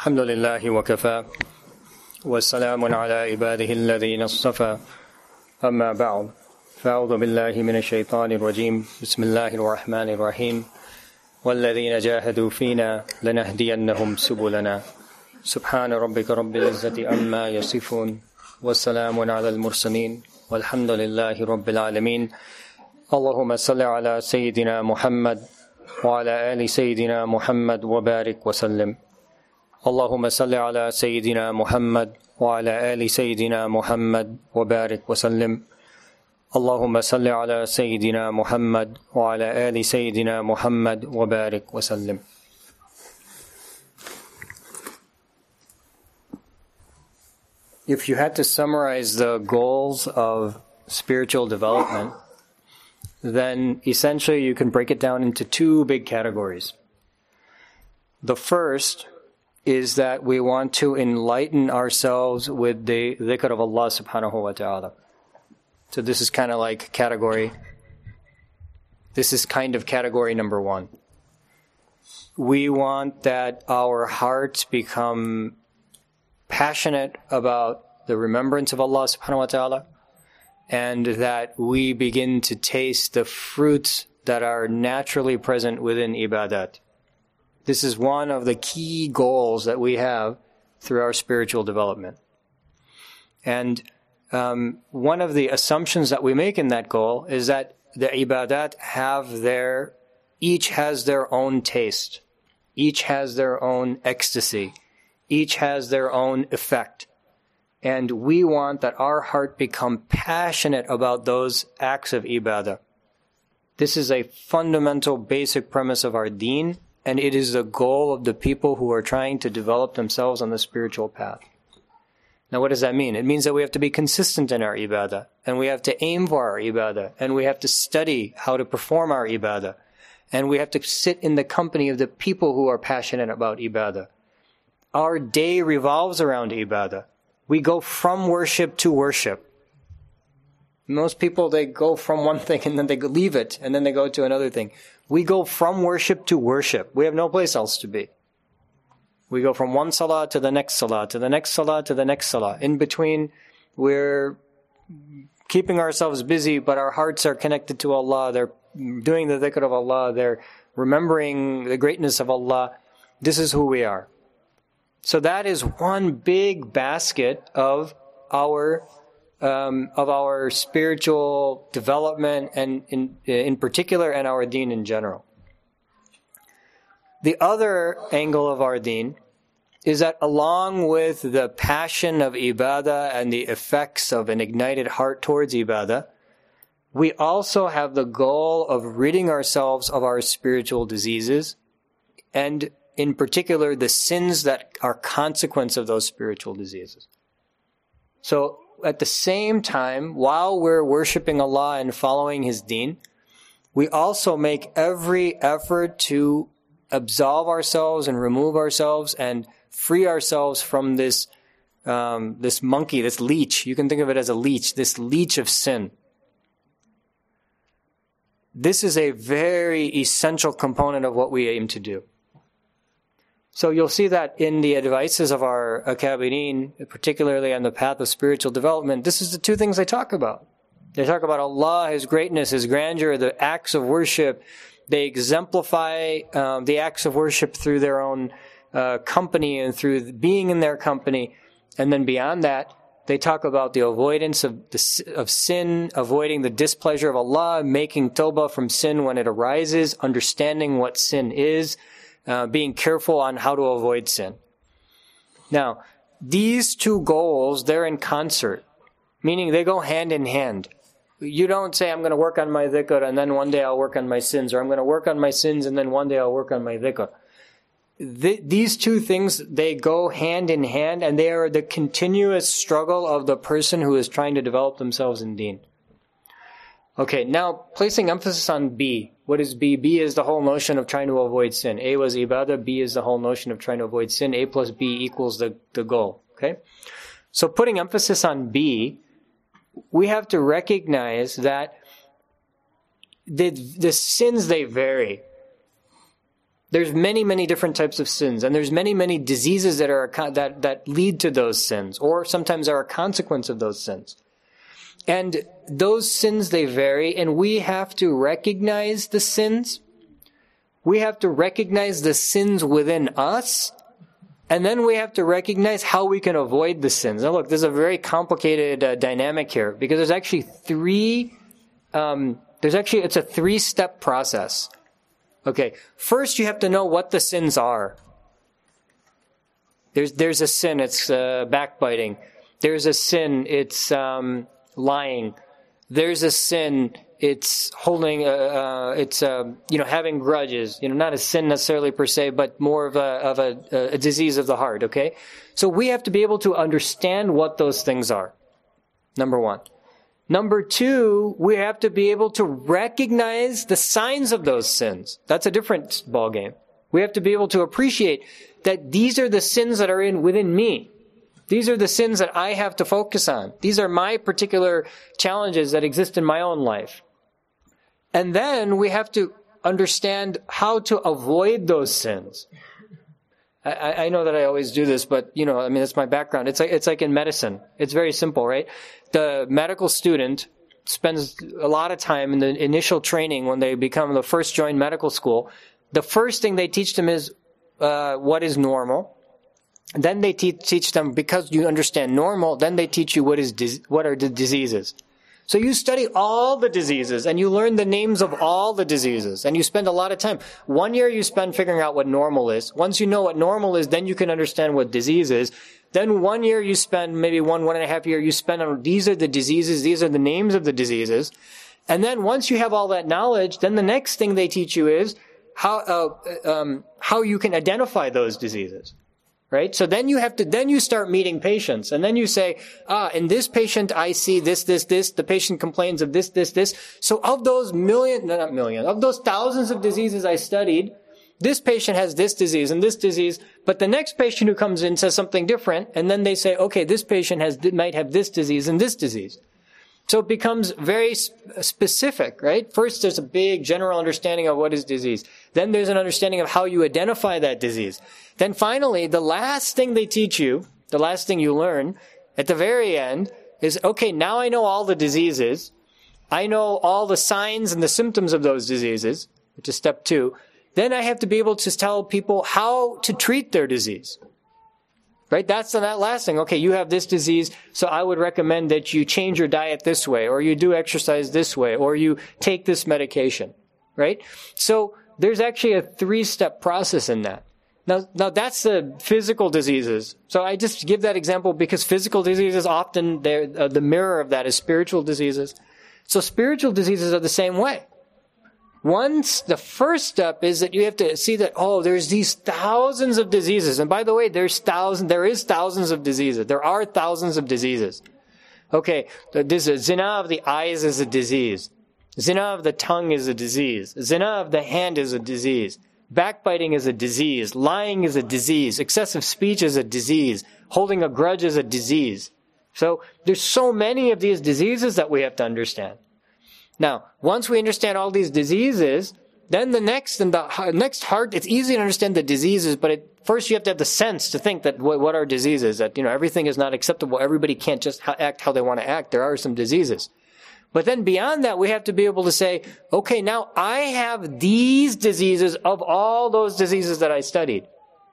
الحمد لله وكفى والسلام على عباده الذين اصطفى أما بعد فأعوذ بالله من الشيطان الرجيم بسم الله الرحمن الرحيم والذين جاهدوا فينا لنهدينهم سبلنا سبحان ربك رب العزة عما يصفون والسلام على المرسلين والحمد لله رب العالمين اللهم صل على سيدنا محمد وعلى آل سيدنا محمد وبارك وسلم اللهم صل على سيدنا محمد وعلى آل سيدنا محمد وبارك وسلم اللهم صل على سيدنا محمد وعلى آل سيدنا محمد وبارك وسلم. If you had to summarize the goals of spiritual development, then essentially you can break it down into two big categories. The first is that we want to enlighten ourselves with the dhikr of Allah subhanahu wa ta'ala. So this is kind of category number one. We want that our hearts become passionate about the remembrance of Allah subhanahu wa ta'ala, and that we begin to taste the fruits that are naturally present within ibadat. This is one of the key goals that we have through our spiritual development. And one of the assumptions that we make in that goal is that the ibadat each has their own taste, each has their own ecstasy, each has their own effect. And we want that our heart become passionate about those acts of ibadah. This is a fundamental basic premise of our deen, and it is the goal of the people who are trying to develop themselves on the spiritual path. Now what does that mean? It means that we have to be consistent in our ibadah, and we have to aim for our ibadah, and we have to study how to perform our ibadah, and we have to sit in the company of the people who are passionate about ibadah. Our day revolves around ibadah. We go from worship to worship. Most people, they go from one thing and then they leave it and then they go to another thing. We go from worship to worship. We have no place else to be. We go from one salah to the next salah, to the next salah, to the next salah. In between, we're keeping ourselves busy, but our hearts are connected to Allah. They're doing the dhikr of Allah. They're remembering the greatness of Allah. This is who we are. So that is one big basket of our spiritual development, and in particular, and our deen in general. The other angle of our deen is that along with the passion of ibadah and the effects of an ignited heart towards ibadah, we also have the goal of ridding ourselves of our spiritual diseases, and in particular, the sins that are consequence of those spiritual diseases. So, at the same time, while we're worshipping Allah and following His deen, we also make every effort to absolve ourselves and remove ourselves and free ourselves from this monkey, this leech. You can think of it as a leech, this leech of sin. This is a very essential component of what we aim to do. So you'll see that in the advices of our Akabirin, particularly on the path of spiritual development, this is the two things they talk about. They talk about Allah, His greatness, His grandeur, the acts of worship. They exemplify the acts of worship through their own company and through being in their company. And then beyond that, they talk about the avoidance of sin, avoiding the displeasure of Allah, making tawbah from sin when it arises, understanding what sin is, being careful on how to avoid sin. Now, these two goals, they're in concert, meaning they go hand in hand. You don't say, I'm going to work on my dhikr and then one day I'll work on my sins, or I'm going to work on my sins and then one day I'll work on my dhikr. These two things, they go hand in hand, and they are the continuous struggle of the person who is trying to develop themselves in deen. Okay, now placing emphasis on B. What is B? B is the whole notion of trying to avoid sin. A was ibadah, B is the whole notion of trying to avoid sin. A plus B equals the goal. Okay? So putting emphasis on B, we have to recognize that the sins, they vary. There's many, many different types of sins, and there's many, many diseases that are that lead to those sins, or sometimes are a consequence of those sins. And those sins, they vary, and we have to recognize the sins. We have to recognize the sins within us, and then we have to recognize how we can avoid the sins. Now look, there's a very complicated dynamic here, because there's actually it's a three-step process. Okay, first you have to know what the sins are. There's a sin, it's backbiting. There's a sin, it's lying. There's a sin, it's holding, having grudges. Not a sin necessarily per se, but more of a disease of the heart. Okay, so we have to be able to understand what those things are. Number one. Number two, we have to be able to recognize the signs of those sins. That's a different ballgame. We have to be able to appreciate that these are the sins that are within me. These are the sins that I have to focus on. These are my particular challenges that exist in my own life. And then we have to understand how to avoid those sins. I know that I always do this, but that's my background. It's like in medicine. It's very simple, right? The medical student spends a lot of time in the initial training when they become the first join medical school. The first thing they teach them is what is normal. Then they teach them, because you understand normal, then they teach you what are the diseases. So you study all the diseases and you learn the names of all the diseases, and you spend a lot of time. 1 year you spend figuring out what normal is. Once you know what normal is, then you can understand what disease is. Then 1 year you spend, maybe 1.5 years, you spend on these are the diseases, these are the names of the diseases. And then once you have all that knowledge, then the next thing they teach you is how you can identify those diseases. Right? So then you start meeting patients, and then you say, in this patient I see this, the patient complains of this. So of those of those thousands of diseases I studied, this patient has this disease and this disease, but the next patient who comes in says something different, and then they say, okay, this patient might have this disease and this disease. So it becomes very specific, right? First, there's a big general understanding of what is disease. Then there's an understanding of how you identify that disease. Then finally, the last thing they teach you, the last thing you learn at the very end is, okay, now I know all the diseases. I know all the signs and the symptoms of those diseases, which is step 2. Then I have to be able to tell people how to treat their disease. Right? That's that last thing. Okay, you have this disease, so I would recommend that you change your diet this way, or you do exercise this way, or you take this medication. Right? So there's actually a 3-step process in that. Now that's the physical diseases. So I just give that example because physical diseases often, the mirror of that is spiritual diseases. So spiritual diseases are the same way. The first step is that you have to see that, there's these thousands of diseases. And by the way, there is thousands of diseases. There are thousands of diseases. Okay, this zina of the eyes is a disease. Zina of the tongue is a disease. Zina of the hand is a disease. Backbiting is a disease. Lying is a disease. Excessive speech is a disease. Holding a grudge is a disease. So there's so many of these diseases that we have to understand. Now, once we understand all these diseases, then the next heart, it's easy to understand the diseases, but first you have to have the sense to think that what are diseases, that, everything is not acceptable. Everybody can't just act how they want to act. There are some diseases. But then beyond that, we have to be able to say, okay, now I have these diseases of all those diseases that I studied.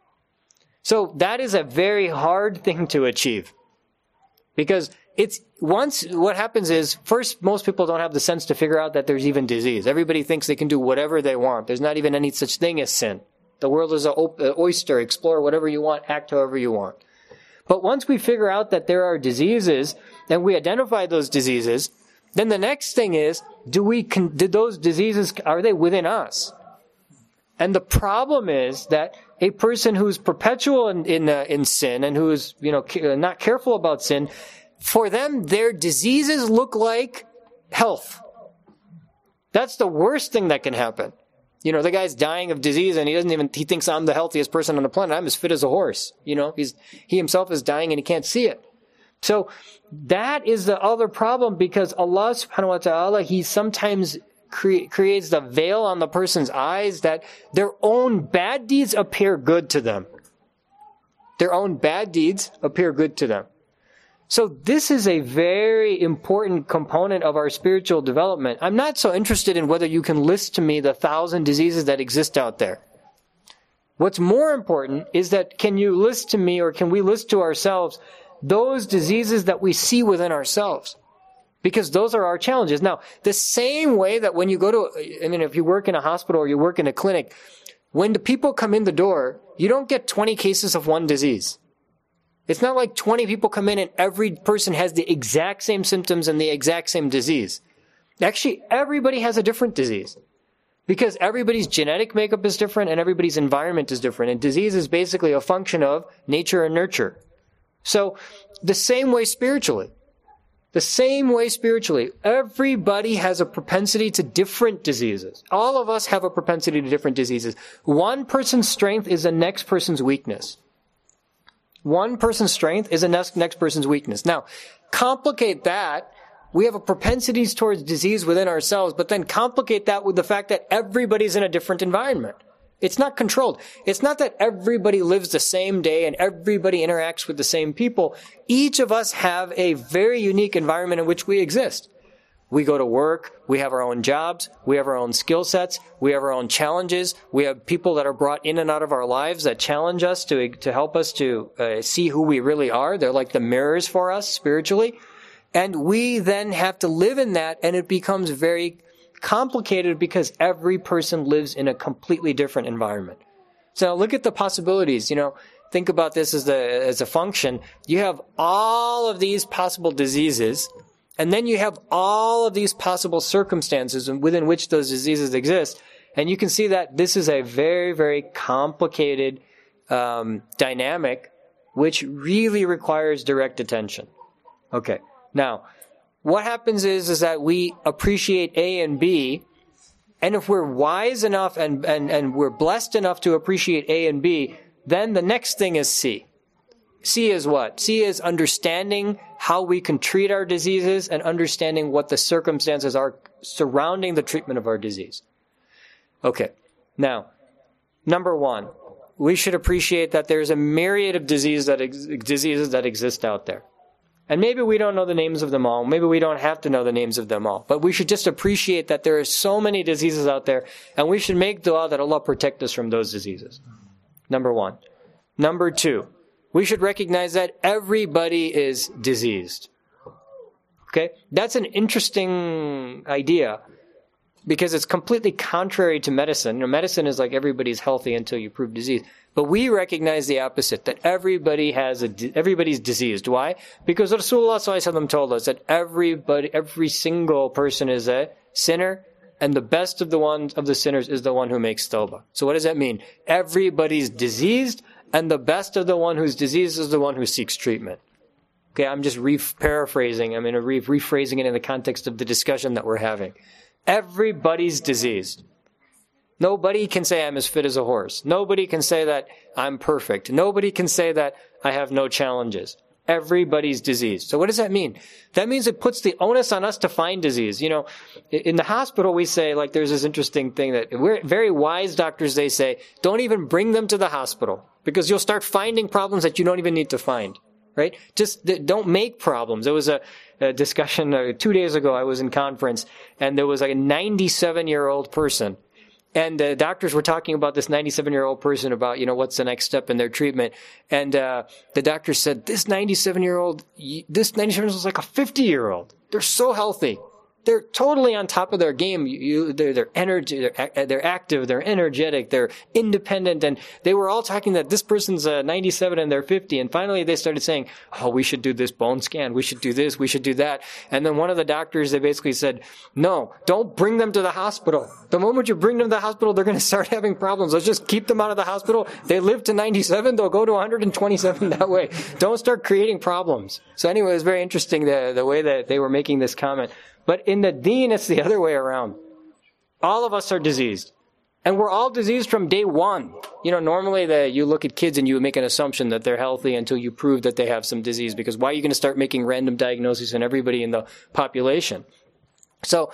So that is a very hard thing to achieve. Because what happens is, first, most people don't have the sense to figure out that there's even disease. Everybody thinks they can do whatever they want. There's not even any such thing as sin. The world is an oyster. Explore whatever you want, act however you want. But once we figure out that there are diseases, and we identify those diseases, then the next thing is, did those diseases, are they within us? And the problem is that a person who's perpetual in sin and who is, not careful about sin, for them, their diseases look like health. That's the worst thing that can happen. The guy's dying of disease and he thinks I'm the healthiest person on the planet. I'm as fit as a horse. He himself is dying and he can't see it. So that is the other problem, because Allah subhanahu wa ta'ala, He sometimes creates the veil on the person's eyes that their own bad deeds appear good to them. Their own bad deeds appear good to them. So this is a very important component of our spiritual development. I'm not so interested in whether you can list to me the 1,000 diseases that exist out there. What's more important is that can you list to me, or can we list to ourselves those diseases that we see within ourselves? Because those are our challenges. Now, the same way that when you go to, if you work in a hospital or you work in a clinic, when the people come in the door, you don't get 20 cases of one disease. It's not like 20 people come in and every person has the exact same symptoms and the exact same disease. Actually, everybody has a different disease. Because everybody's genetic makeup is different and everybody's environment is different. And disease is basically a function of nature and nurture. So, the same way spiritually. Everybody has a propensity to different diseases. All of us have a propensity to different diseases. One person's strength is the next person's weakness. One person's strength is the next person's weakness. Now, complicate that. We have a propensity towards disease within ourselves, but then complicate that with the fact that everybody's in a different environment. It's not controlled. It's not that everybody lives the same day and everybody interacts with the same people. Each of us have a very unique environment in which we exist. We go to work. We have our own jobs. We have our own skill sets. We have our own challenges. We have people that are brought in and out of our lives that challenge us to help us to see who we really are. They're like the mirrors for us spiritually. And we then have to live in that, and it becomes very complicated because every person lives in a completely different environment. So look at the possibilities. Think about this as a function. You have all of these possible diseases, and then you have all of these possible circumstances within which those diseases exist. And you can see that this is a very, very complicated dynamic, which really requires direct attention. Okay. Now, what happens is that we appreciate A and B, and if we're wise enough and we're blessed enough to appreciate A and B, then the next thing is C. C is what? C is understanding how we can treat our diseases and understanding what the circumstances are surrounding the treatment of our disease. Okay. Now, number one, we should appreciate that there's a myriad of diseases that exist out there. And maybe we don't know the names of them all. Maybe we don't have to know the names of them all. But we should just appreciate that there are so many diseases out there, and we should make dua that Allah protect us from those diseases. Number one. Number two, we should recognize that everybody is diseased. Okay? That's an interesting idea because it's completely contrary to medicine. Medicine is like everybody's healthy until you prove disease. But we recognize the opposite, that everybody's diseased. Why? Because Rasulullah ﷺ told us that every single person is a sinner, and the best of the sinners is the one who makes tawbah. So what does that mean? Everybody's diseased, and the best of the one who's diseased is the one who seeks treatment. Okay, I'm just paraphrasing. I'm rephrasing it in the context of the discussion that we're having. Everybody's diseased. Nobody can say I'm as fit as a horse. Nobody can say that I'm perfect. Nobody can say that I have no challenges. Everybody's diseased. So what does that mean? That means it puts the onus on us to find disease. In the hospital we say, there's this interesting thing that we're very wise doctors, they say, don't even bring them to the hospital because you'll start finding problems that you don't even need to find. Right? Just don't make problems. There was a discussion 2 days ago. I was in conference and there was a 97-year-old person. And the doctors were talking about this 97-year-old person about, what's the next step in their treatment. And the doctor said, this 97-year-old is like a 50-year-old. They're so healthy. They're totally on top of their game. They're active, they're energetic, they're independent, and they were all talking that this person's 97 and they're 50. And finally, they started saying, "Oh, we should do this bone scan. We should do this. We should do that." And then one of the doctors, they basically said, "No, don't bring them to the hospital. The moment you bring them to the hospital, they're going to start having problems. Let's just keep them out of the hospital. They live to 97, they'll go to 127 that way. Don't start creating problems." So anyway, it was very interesting the way that they were making this comment. But in the deen, it's the other way around. All of us are diseased. And we're all diseased from day one. Normally you look at kids and you make an assumption that they're healthy until you prove that they have some disease. Because why are you going to start making random diagnoses on everybody in the population? So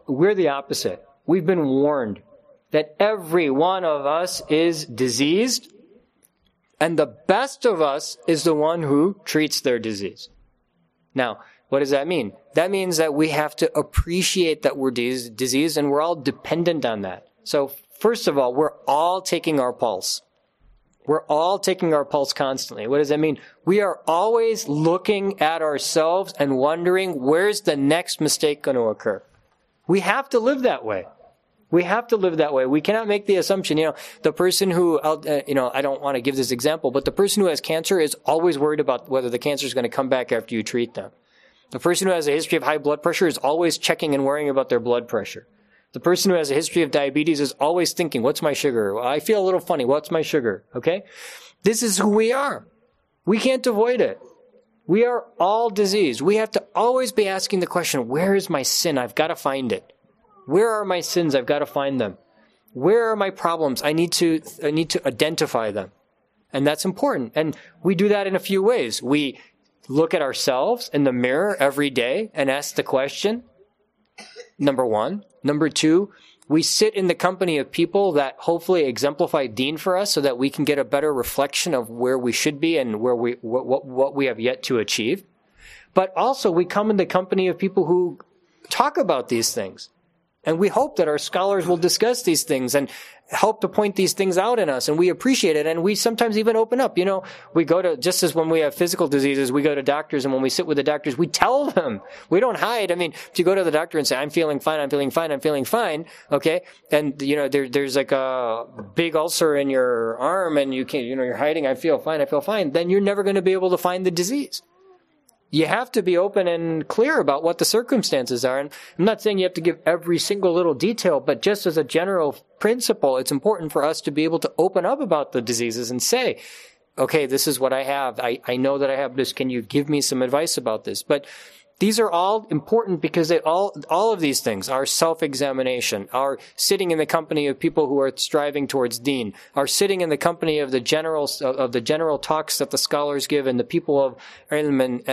we're the opposite. We've been warned that every one of us is diseased, and the best of us is the one who treats their disease. Now, what does that mean? That means that we have to appreciate that we're diseased, and we're all dependent on that. So, first of all, we're all taking our pulse. We're all taking our pulse constantly. What does that mean? We are always looking at ourselves and wondering, where's the next mistake going to occur? We have to live that way. We have to live that way. We cannot make the assumption, the person who, I don't want to give this example, but the person who has cancer is always worried about whether the cancer is going to come back after you treat them. The person who has a history of high blood pressure is always checking and worrying about their blood pressure. The person who has a history of diabetes is always thinking, what's my sugar? I feel a little funny. What's my sugar? Okay? This is who we are. We can't avoid it. We are all diseased. We have to always be asking the question, where is my sin? I've got to find it. Where are my sins? I've got to find them. Where are my problems? I need to identify them. And that's important. And we do that in a few ways. We look at ourselves in the mirror every day and ask the question, number one. Number two, we sit in the company of people that hopefully exemplify Deen for us so that we can get a better reflection of where we should be and where what we have yet to achieve. But also we come in the company of people who talk about these things. And we hope that our scholars will discuss these things and help to point these things out in us. And we appreciate it. And we sometimes even open up. We go to, just as when we have physical diseases, we go to doctors. And when we sit with the doctors, we tell them. We don't hide. I mean, if you go to the doctor and say, I'm feeling fine, okay? And, there's like a big ulcer in your arm and you can't, you're hiding, I feel fine. Then you're never going to be able to find the disease. You have to be open and clear about what the circumstances are. And I'm not saying you have to give every single little detail, but just as a general principle, it's important for us to be able to open up about the diseases and say, okay, this is what I have. I know that I have this. Can you give me some advice about this? But these are all important because they all of these things, our self-examination, our sitting in the company of people who are striving towards Deen, our sitting in the company of the general talks that the scholars give and the people of ilm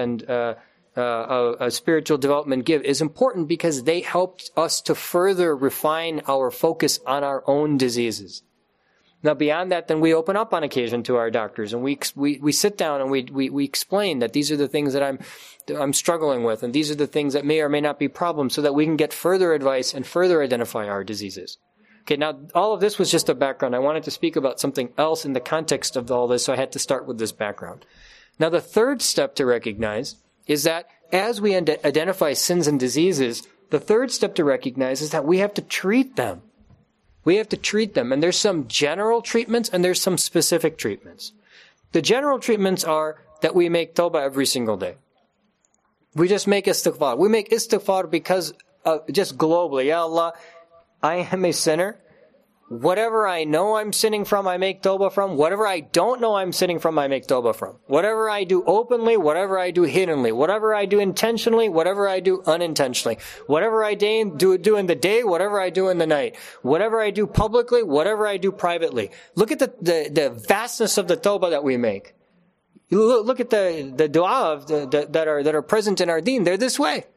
and spiritual development give is important because they help us to further refine our focus on our own diseases. Now, beyond that, then we open up on occasion to our doctors and we sit down and we explain that these are the things that I'm struggling with and these are the things that may or may not be problems so that we can get further advice and further identify our diseases. Okay, now all of this was just a background. I wanted to speak about something else in the context of all this, so I had to start with this background. Now, the third step to recognize is that as we identify sins and diseases, the third step to recognize is that we have to treat them. We have to treat them. And there's some general treatments and there's some specific treatments. The general treatments are that we make tawbah every single day. We just make istighfar. We make istighfar because just globally, Ya Allah, I am a sinner. Whatever I know I'm sinning from, I make tawbah from. Whatever I don't know I'm sinning from, I make tawbah from. Whatever I do openly, whatever I do hiddenly, whatever I do intentionally, whatever I do unintentionally, whatever I do in the day, whatever I do in the night, whatever I do publicly, whatever I do privately. Look at the vastness of the tawbah that we make. Look at the dua that are present in our deen. They're this way.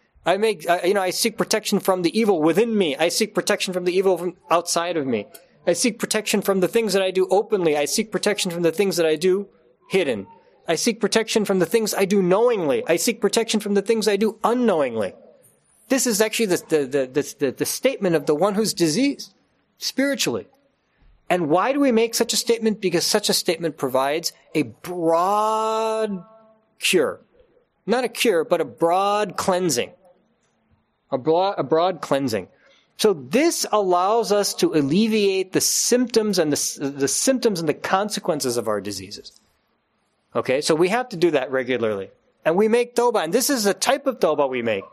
I seek protection from the evil within me. I seek protection from the evil from outside of me. I seek protection from the things that I do openly. I seek protection from the things that I do hidden. I seek protection from the things I do knowingly. I seek protection from the things I do unknowingly. This is actually the statement of the one who's diseased spiritually. And why do we make such a statement? Because such a statement provides a broad cure. Not a cure, but a broad cleansing. A broad cleansing. So this allows us to alleviate the symptoms and the symptoms and the consequences of our diseases. Okay, so we have to do that regularly. And we make tawbah, and this is the type of tawbah we make.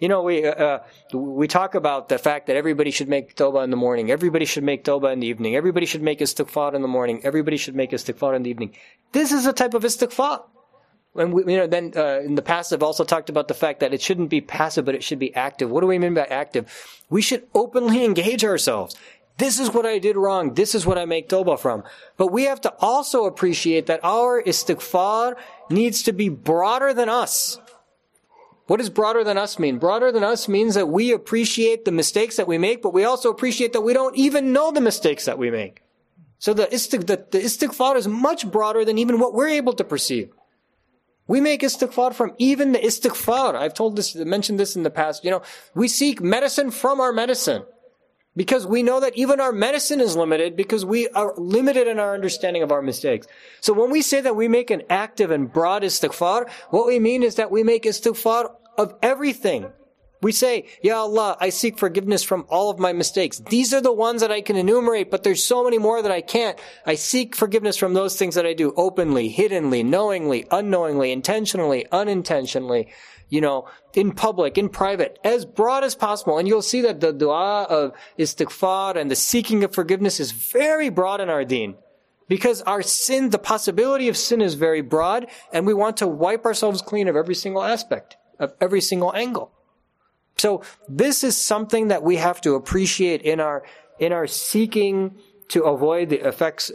We talk about the fact that everybody should make tawbah in the morning. Everybody should make tawbah in the evening. Everybody should make istighfar in the morning. Everybody should make istighfar in the evening. This is a type of istighfar. And in the past, I've also talked about the fact that it shouldn't be passive, but it should be active. What do we mean by active? We should openly engage ourselves. This is what I did wrong. This is what I make tawbah from. But we have to also appreciate that our istighfar needs to be broader than us. What does broader than us mean? Broader than us means that we appreciate the mistakes that we make, but we also appreciate that we don't even know the mistakes that we make. So the istighfar is much broader than even what we're able to perceive. We make istighfar from even the istighfar. I've mentioned this in the past. We seek medicine from our medicine. Because we know that even our medicine is limited, because we are limited in our understanding of our mistakes. So when we say that we make an active and broad istighfar, what we mean is that we make istighfar of everything. We say, Ya Allah, I seek forgiveness from all of my mistakes. These are the ones that I can enumerate, but there's so many more that I can't. I seek forgiveness from those things that I do openly, hiddenly, knowingly, unknowingly, intentionally, unintentionally, in public, in private, as broad as possible. And you'll see that the dua of istighfar and the seeking of forgiveness is very broad in our deen. Because our sin, the possibility of sin is very broad, and we want to wipe ourselves clean of every single aspect, of every single angle. So this is something that we have to appreciate in our seeking to avoid the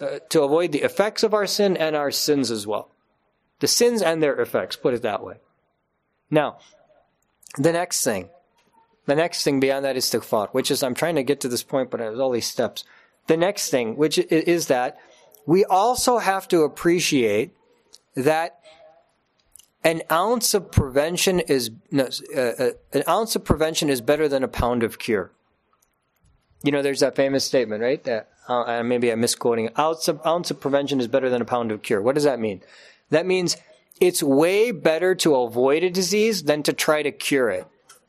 effects of our sin and our sins as well. The sins and their effects, put it that way. Now, the next thing beyond that istighfar, which is, I'm trying to get to this point, but there's all these steps. The next thing, which is that we also have to appreciate that an ounce of prevention is better than a pound of cure. There's that famous statement, right? That maybe I'm misquoting. Ounce of prevention is better than a pound of cure. What does that mean? That means it's way better to avoid a disease than to try to cure it.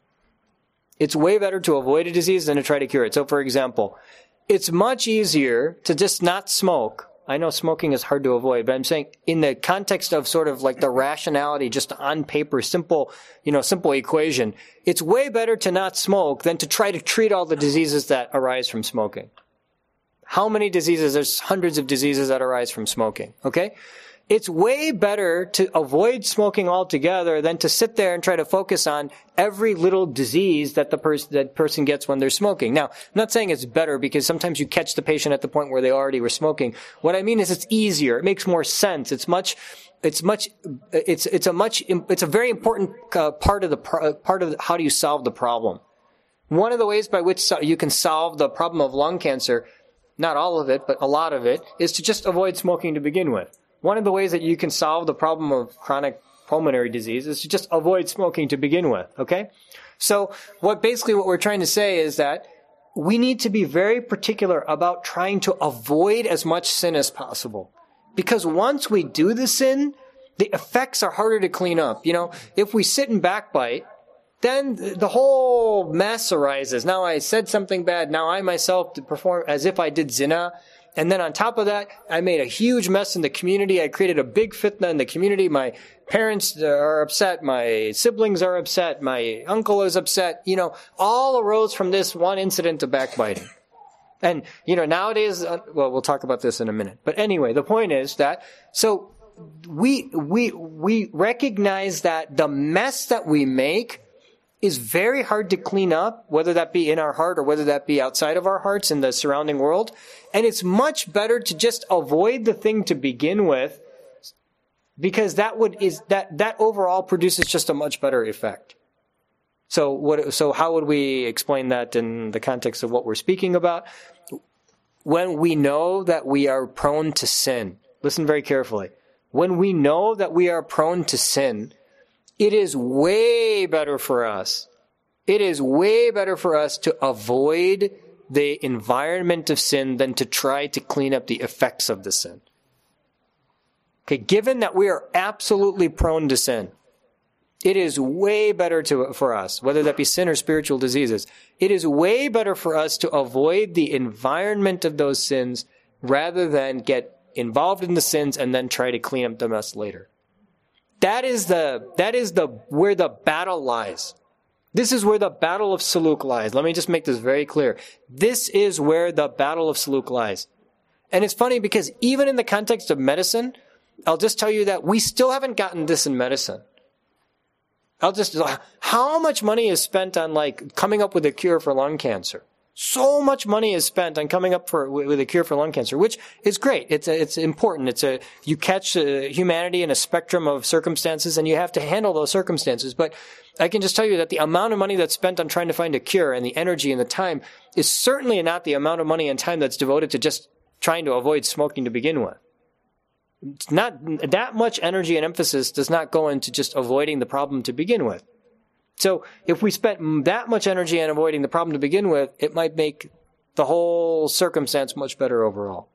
It's way better to avoid a disease than to try to cure it. So, for example, it's much easier to just not smoke. I know smoking is hard to avoid, but I'm saying in the context of sort of like the rationality, just on paper, simple equation, it's way better to not smoke than to try to treat all the diseases that arise from smoking. How many diseases? There's hundreds of diseases that arise from smoking, okay? It's way better to avoid smoking altogether than to sit there and try to focus on every little disease that that person gets when they're smoking. Now, I'm not saying it's better, because sometimes you catch the patient at the point where they already were smoking. What I mean is it's easier. It makes more sense. It's a very important part of how do you solve the problem. One of the ways by which you can solve the problem of lung cancer, not all of it, but a lot of it, is to just avoid smoking to begin with. One of the ways that you can solve the problem of chronic pulmonary disease is to just avoid smoking to begin with, okay? So what we're trying to say is that we need to be very particular about trying to avoid as much sin as possible. Because once we do the sin, the effects are harder to clean up. If we sit and backbite, then the whole mess arises. Now I said something bad. Now I myself perform as if I did zina. And then on top of that, I made a huge mess in the community. I created a big fitna in the community. My parents are upset. My siblings are upset. My uncle is upset. All arose from this one incident of backbiting. And, nowadays, we'll talk about this in a minute. But anyway, the point is that, so we recognize that the mess that we make is very hard to clean up, whether that be in our heart or whether that be outside of our hearts in the surrounding world. And it's much better to just avoid the thing to begin with, because that overall produces just a much better effect. So how would we explain that in the context of what we're speaking about? When we know that we are prone to sin, listen very carefully. When we know that we are prone to sin, it is way better for us. It is way better for us to avoid the environment of sin than to try to clean up the effects of the sin. Okay, given that we are absolutely prone to sin, it is way better for us, whether that be sin or spiritual diseases, it is way better for us to avoid the environment of those sins rather than get involved in the sins and then try to clean up the mess later. That is where the battle lies. This is where the battle of suluk lies. Let me just make this very clear. This is where the battle of suluk lies. And it's funny because even in the context of medicine, I'll just tell you that we still haven't gotten this in medicine. How much money is spent on coming up with a cure for lung cancer? So much money is spent on coming up with a cure for lung cancer, which is great. It's important. You catch humanity in a spectrum of circumstances, and you have to handle those circumstances. But I can just tell you that the amount of money that's spent on trying to find a cure, and the energy and the time, is certainly not the amount of money and time that's devoted to just trying to avoid smoking to begin with. It's not that much energy and emphasis does not go into just avoiding the problem to begin with. So if we spent that much energy on avoiding the problem to begin with, it might make the whole circumstance much better overall.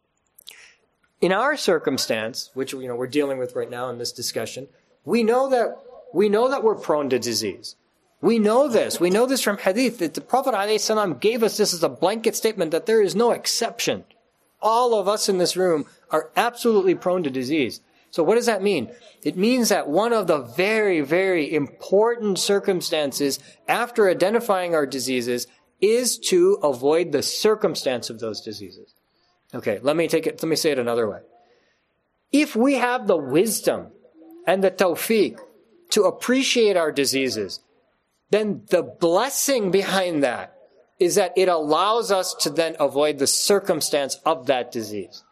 In our circumstance, which we're dealing with right now in this discussion, we know that we're prone to disease. We know this. We know this from hadith, that the Prophet ﷺ gave us this as a blanket statement that there is no exception. All of us in this room are absolutely prone to disease. So what does that mean? It means that one of the very, very important circumstances after identifying our diseases is to avoid the circumstance of those diseases. Okay, let me say it another way. If we have the wisdom and the tawfiq to appreciate our diseases, then the blessing behind that is that it allows us to then avoid the circumstance of that disease.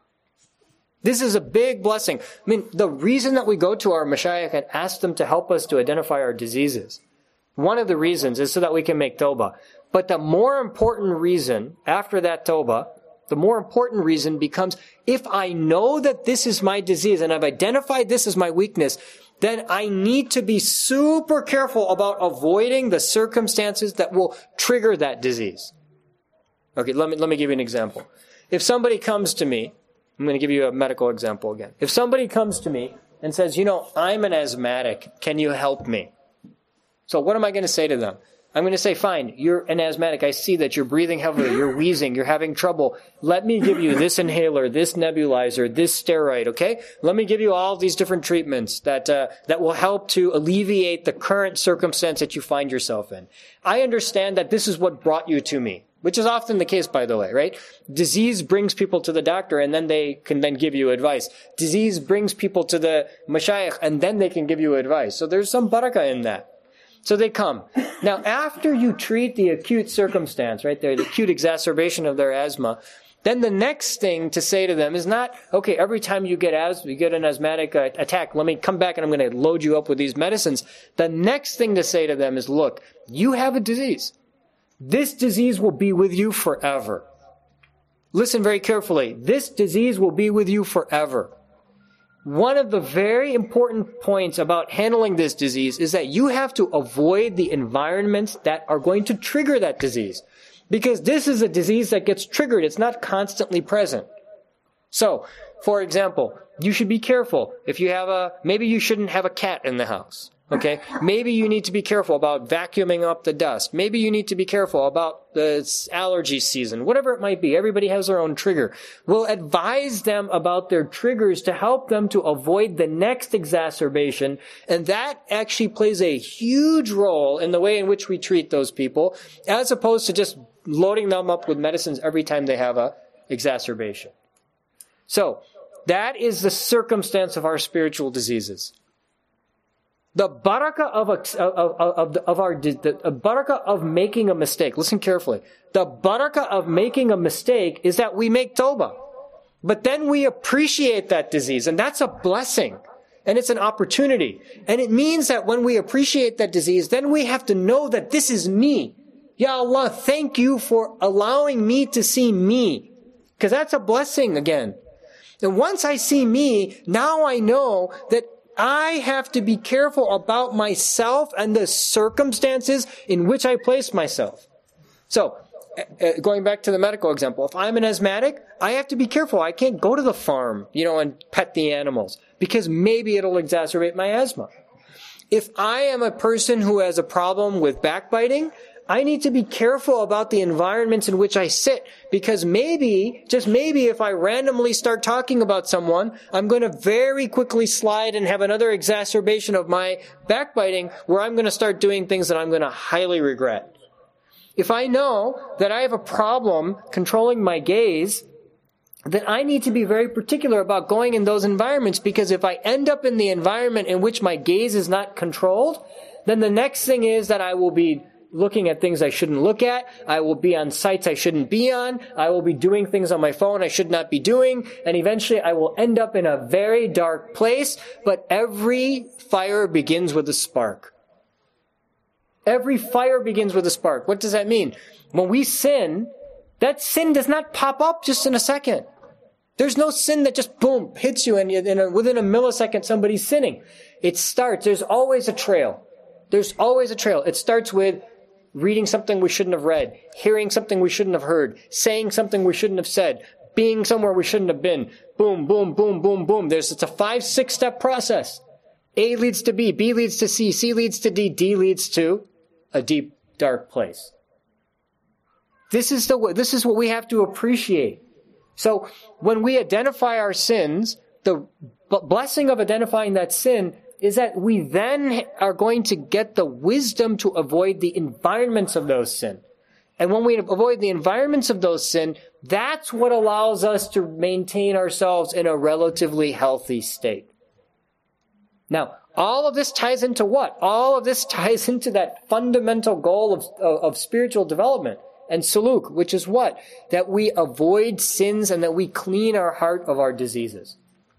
This is a big blessing. I mean, the reason that we go to our mashayikh and ask them to help us to identify our diseases, one of the reasons is so that we can make tawbah. But the more important reason after that tawbah, the more important reason becomes, if I know that this is my disease and I've identified this as my weakness, then I need to be super careful about avoiding the circumstances that will trigger that disease. Okay, let me give you an example. If somebody comes to me, I'm going to give you a medical example again. If somebody comes to me and says, I'm an asthmatic, can you help me? So what am I going to say to them? I'm going to say, fine, you're an asthmatic. I see that you're breathing heavily, you're wheezing, you're having trouble. Let me give you this inhaler, this nebulizer, this steroid, okay? Let me give you all these different treatments that will help to alleviate the current circumstance that you find yourself in. I understand that this is what brought you to me, which is often the case, by the way, right? Disease brings people to the doctor, and then they can then give you advice. Disease brings people to the mashayikh, and then they can give you advice. So there's some barakah in that. So they come. Now, after you treat the acute circumstance, right there, the acute exacerbation of their asthma, then the next thing to say to them is not, okay, every time you get an asthmatic attack, let me come back and I'm going to load you up with these medicines. The next thing to say to them is, look, you have a disease. This disease will be with you forever. Listen very carefully. This disease will be with you forever. One of the very important points about handling this disease is that you have to avoid the environments that are going to trigger that disease. Because this is a disease that gets triggered. It's not constantly present. So, for example, you should be careful. Maybe you shouldn't have a cat in the house. Okay? Maybe you need to be careful about vacuuming up the dust. Maybe you need to be careful about the allergy season. Whatever it might be. Everybody has their own trigger. We'll advise them about their triggers to help them to avoid the next exacerbation. And that actually plays a huge role in the way in which we treat those people, as opposed to just loading them up with medicines every time they have a exacerbation. So, that is the circumstance of our spiritual diseases. The barakah barakah of making a mistake. Listen carefully. The barakah of making a mistake is that we make tawbah. But then we appreciate that disease, and that's a blessing. And it's an opportunity. And it means that when we appreciate that disease, then we have to know that this is me. Ya Allah, thank you for allowing me to see me. Because that's a blessing again. And once I see me, now I know that I have to be careful about myself and the circumstances in which I place myself. So, going back to the medical example, if I'm an asthmatic, I have to be careful. I can't go to the farm, and pet the animals, because maybe it'll exacerbate my asthma. If I am a person who has a problem with backbiting, I need to be careful about the environments in which I sit, because maybe, just maybe, if I randomly start talking about someone, I'm going to very quickly slide and have another exacerbation of my backbiting where I'm going to start doing things that I'm going to highly regret. If I know that I have a problem controlling my gaze, then I need to be very particular about going in those environments, because if I end up in the environment in which my gaze is not controlled, then the next thing is that I will be looking at things I shouldn't look at. I will be on sites I shouldn't be on. I will be doing things on my phone I should not be doing. And eventually I will end up in a very dark place. But every fire begins with a spark. Every fire begins with a spark. What does that mean? When we sin, that sin does not pop up just in a second. There's no sin that just, boom, hits you and within a millisecond somebody's sinning. It starts. There's always a trail. There's always a trail. It starts with reading something we shouldn't have read, hearing something we shouldn't have heard, saying something we shouldn't have said, being somewhere we shouldn't have been. Boom, boom, boom, boom, boom. It's a 5-6 step process. A leads to B, B leads to C, C leads to D, D leads to a deep, dark place. This is what we have to appreciate. So when we identify our sins, the blessing of identifying that sin is that we then are going to get the wisdom to avoid the environments of those sin. And when we avoid the environments of those sin, that's what allows us to maintain ourselves in a relatively healthy state. Now, all of this ties into what? All of this ties into that fundamental goal of spiritual development and suluk, which is what? That we avoid sins and that we clean our heart of our diseases.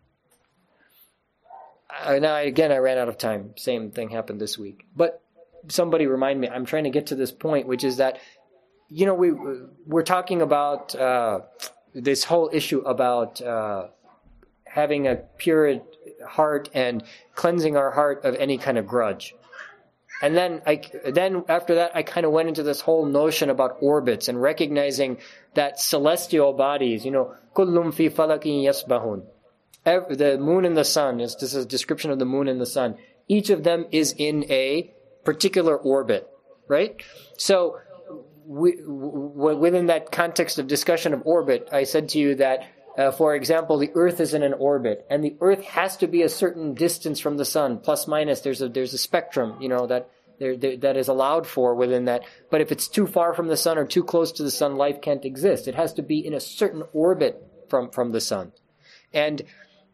I ran out of time. Same thing happened this week. But somebody remind me, I'm trying to get to this point, which is that, we're talking about this whole issue about having a pure heart and cleansing our heart of any kind of grudge. And then after that, I kind of went into this whole notion about orbits and recognizing that celestial bodies, kullum fi falakin yasbahun. The moon and the sun, this is a description of the moon and the sun. Each of them is in a particular orbit, right? So within that context of discussion of orbit, I said to you that, for example, the Earth is in an orbit, and the Earth has to be a certain distance from the sun, plus minus. There's a spectrum, that is allowed for within that. But if it's too far from the sun or too close to the sun, life can't exist. It has to be in a certain orbit from the sun. And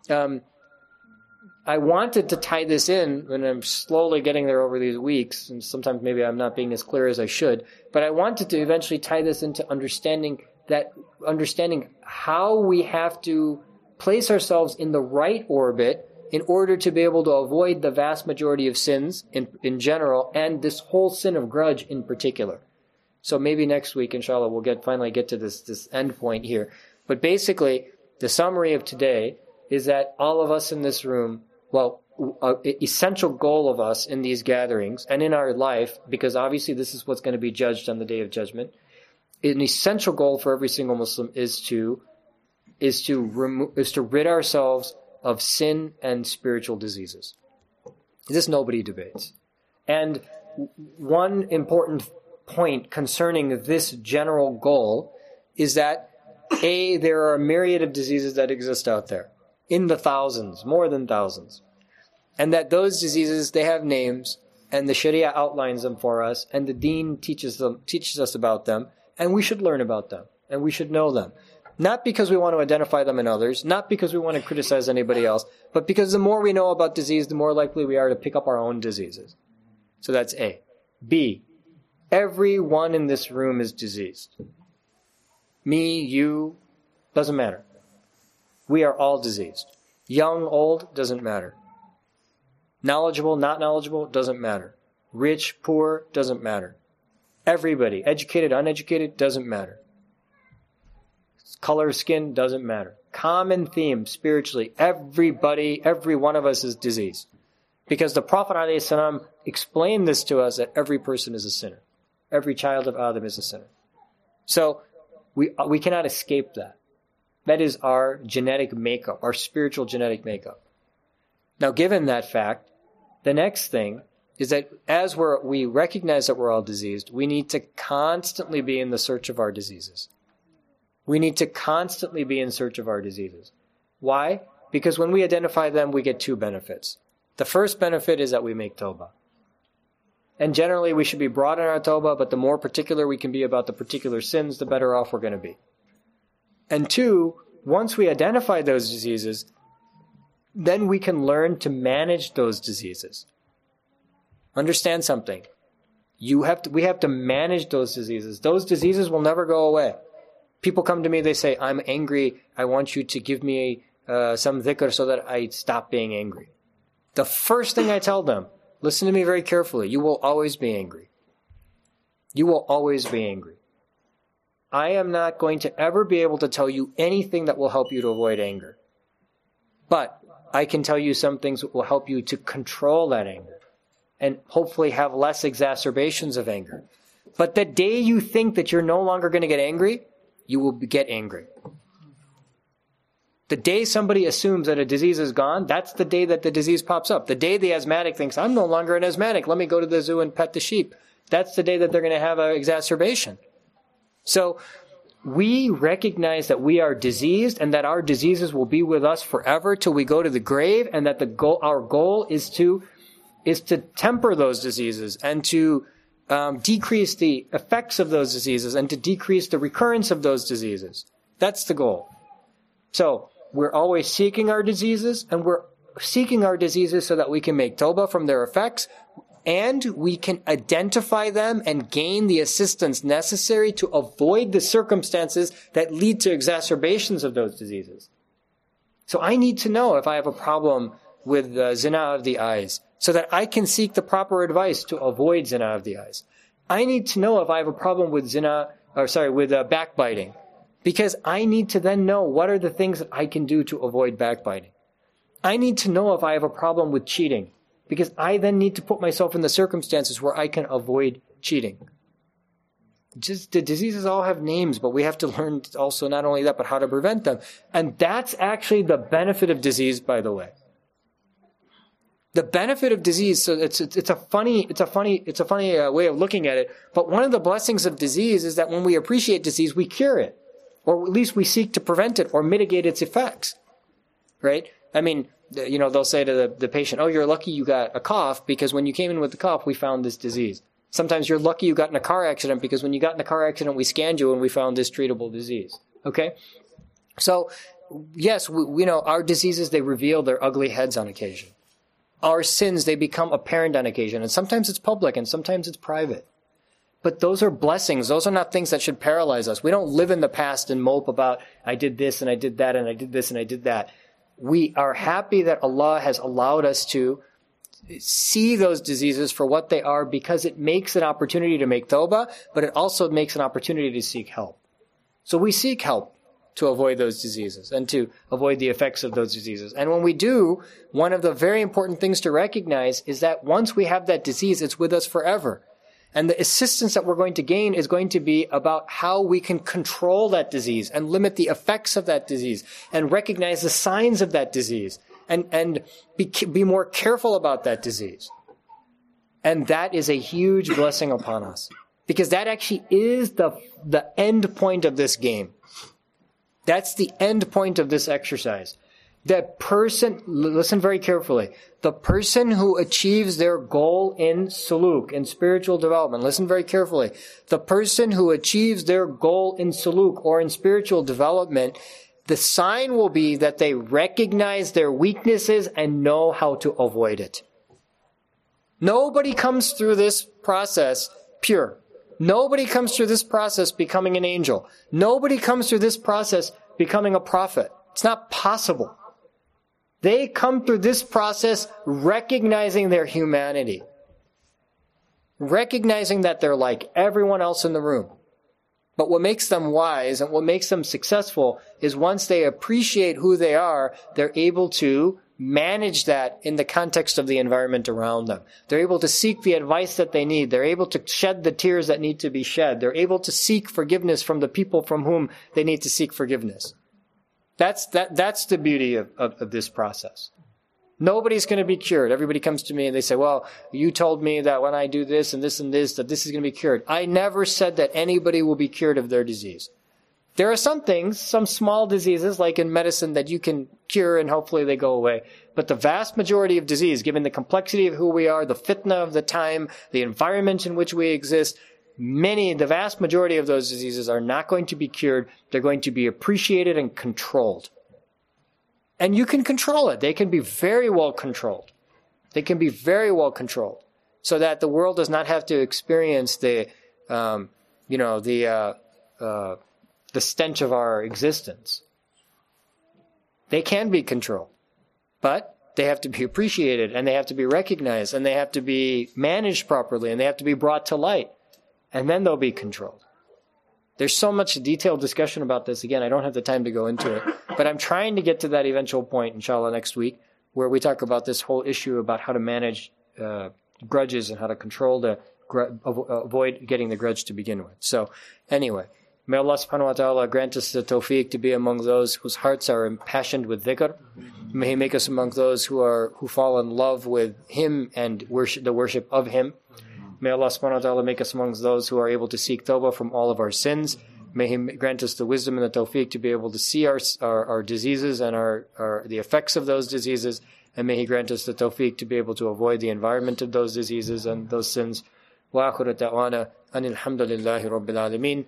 I wanted to tie this in, and I'm slowly getting there over these weeks, and sometimes maybe I'm not being as clear as I should, but I wanted to eventually tie this into understanding how we have to place ourselves in the right orbit in order to be able to avoid the vast majority of sins in general, and this whole sin of grudge in particular. So maybe next week, inshallah, we'll finally get to this end point here. But basically, the summary of today is that all of us in this room, essential goal of us in these gatherings and in our life, because obviously this is what's going to be judged on the Day of Judgment, an essential goal for every single Muslim is to rid ourselves of sin and spiritual diseases. This nobody debates. And one important point concerning this general goal is that, there are a myriad of diseases that exist out there, in the thousands, more than thousands. And that those diseases, they have names, and the Sharia outlines them for us, and the Deen teaches us about them, and we should learn about them, and we should know them. Not because we want to identify them in others, not because we want to criticize anybody else, but because the more we know about disease, the more likely we are to pick up our own diseases. So that's A. B. Everyone in this room is diseased. Me, you, doesn't matter. We are all diseased. Young, old, doesn't matter. Knowledgeable, not knowledgeable, doesn't matter. Rich, poor, doesn't matter. Everybody, educated, uneducated, doesn't matter. Color of skin, doesn't matter. Common theme, spiritually, everybody, every one of us is diseased. Because the Prophet ﷺ explained this to us, that every person is a sinner. Every child of Adam is a sinner. So, we cannot escape that. That is our genetic makeup, our spiritual genetic makeup. Now, given that fact, the next thing is that as we recognize that we're all diseased, we need to constantly be in the search of our diseases. We need to constantly be in search of our diseases. Why? Because when we identify them, we get two benefits. The first benefit is that we make tawbah. And generally, we should be broad in our tawbah, but the more particular we can be about the particular sins, the better off we're going to be. And two, once we identify those diseases, then we can learn to manage those diseases. Understand something. We have to manage those diseases. Those diseases will never go away. People come to me, they say, I'm angry. I want you to give me some dhikr so that I stop being angry. The first thing I tell them, listen to me very carefully. You will always be angry. You will always be angry. I am not going to ever be able to tell you anything that will help you to avoid anger. But I can tell you some things that will help you to control that anger and hopefully have less exacerbations of anger. But the day you think that you're no longer going to get angry, you will get angry. The day somebody assumes that a disease is gone, that's the day that the disease pops up. The day the asthmatic thinks, I'm no longer an asthmatic, let me go to the zoo and pet the sheep. That's the day that they're going to have an exacerbation. So we recognize that we are diseased and that our diseases will be with us forever till we go to the grave, and that our goal is to temper those diseases and to decrease the effects of those diseases and to decrease the recurrence of those diseases. That's the goal. So we're always seeking our diseases, and we're seeking our diseases so that we can make tawbah from their effects, and we can identify them and gain the assistance necessary to avoid the circumstances that lead to exacerbations of those diseases. So I need to know if I have a problem with zina of the eyes, so that I can seek the proper advice to avoid zina of the eyes. I need to know if I have a problem with backbiting, because I need to then know what are the things that I can do to avoid backbiting. I need to know if I have a problem with cheating, because I then need to put myself in the circumstances where I can avoid cheating. Just the diseases all have names, but we have to learn also not only that, but how to prevent them. And that's actually the benefit of disease, by the way. The benefit of disease, so it's a funny way of looking at it. But one of the blessings of disease is that when we appreciate disease, we cure it, or at least we seek to prevent it or mitigate its effects, right? I mean, they'll say to the patient, "Oh, you're lucky you got a cough because when you came in with the cough, we found this disease." Sometimes you're lucky you got in a car accident because when you got in a car accident, we scanned you and we found this treatable disease. Okay, so yes, we know our diseases, they reveal their ugly heads on occasion. Our sins, they become apparent on occasion. And sometimes it's public and sometimes it's private. But those are blessings. Those are not things that should paralyze us. We don't live in the past and mope about, I did this and I did that and I did this and I did that. We are happy that Allah has allowed us to see those diseases for what they are, because it makes an opportunity to make tawbah, but it also makes an opportunity to seek help. So we seek help to avoid those diseases and to avoid the effects of those diseases. And when we do, one of the very important things to recognize is that once we have that disease, it's with us forever. And the assistance that we're going to gain is going to be about how we can control that disease and limit the effects of that disease and recognize the signs of that disease and be more careful about that disease. And that is a huge blessing upon us, because that actually is the end point of this game. That's the end point of this exercise. That person, listen very carefully, the person who achieves their goal in suluk, in spiritual development, listen very carefully, the person who achieves their goal in suluk or in spiritual development, the sign will be that they recognize their weaknesses and know how to avoid it. Nobody comes through this process pure. Nobody comes through this process becoming an angel. Nobody comes through this process becoming a prophet. It's not possible. They come through this process recognizing their humanity. Recognizing that they're like everyone else in the room. But what makes them wise and what makes them successful is once they appreciate who they are, they're able to manage that in the context of the environment around them. They're able to seek the advice that they need. They're able to shed the tears that need to be shed. They're able to seek forgiveness from the people from whom they need to seek forgiveness. That's the beauty of this process. Nobody's going to be cured. Everybody comes to me and they say, well, you told me that when I do this and this, that this is going to be cured. I never said that anybody will be cured of their disease. There are some things, some small diseases, like in medicine, that you can cure and hopefully they go away. But the vast majority of disease, given the complexity of who we are, the fitna of the time, the environment in which we exist, the vast majority of those diseases are not going to be cured. They're going to be appreciated and controlled. And you can control it. They can be very well controlled. They can be very well controlled. so that the world does not have to experience the stench of our existence. They can be controlled, but they have to be appreciated, and they have to be recognized, and they have to be managed properly, and they have to be brought to light, and then they'll be controlled. There's so much detailed discussion about this. Again, I don't have the time to go into it, but I'm trying to get to that eventual point, inshallah, next week, where we talk about this whole issue about how to manage grudges and how to control avoid getting the grudge to begin with. So, anyway, may Allah subhanahu wa ta'ala grant us the tawfiq to be among those whose hearts are impassioned with dhikr. May He make us among those who fall in love with Him and the worship of Him. May Allah subhanahu wa ta'ala make us amongst those who are able to seek tawbah from all of our sins. May He grant us the wisdom and the tawfiq to be able to see our diseases and the effects of those diseases. And may He grant us the tawfiq to be able to avoid the environment of those diseases and those sins. وآخر دعوانا أن الحمد لله رب العالمين